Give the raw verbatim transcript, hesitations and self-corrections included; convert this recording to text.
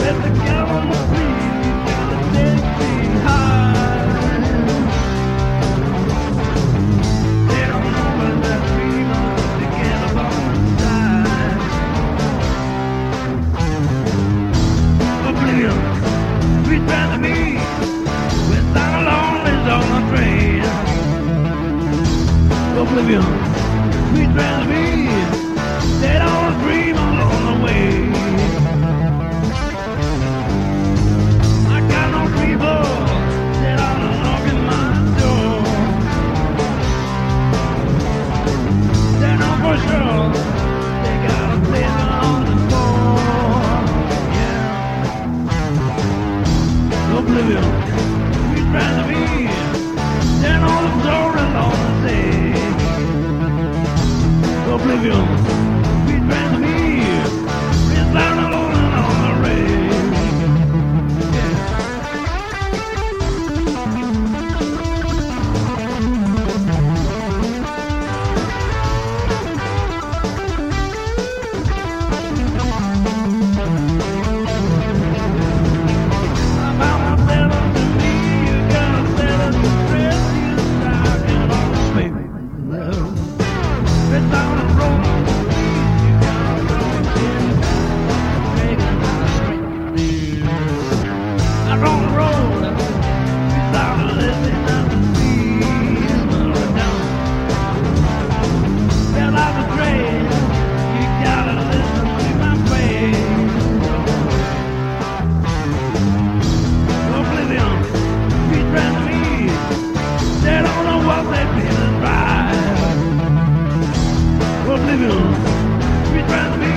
Oblivion, sweet transmit, dead on a dream along the way. I got no people that are knocking my door. They know for sure they got a place on the floor. Yeah, Oblivion, sweet transmit, dead on the floor along the day. Oblivion, sweet transmit, it's down alone and on the rail. I found myself to me, you gotta settle the stress, you start getting on the baby. It's down the road. Oblivion, sweet transmit.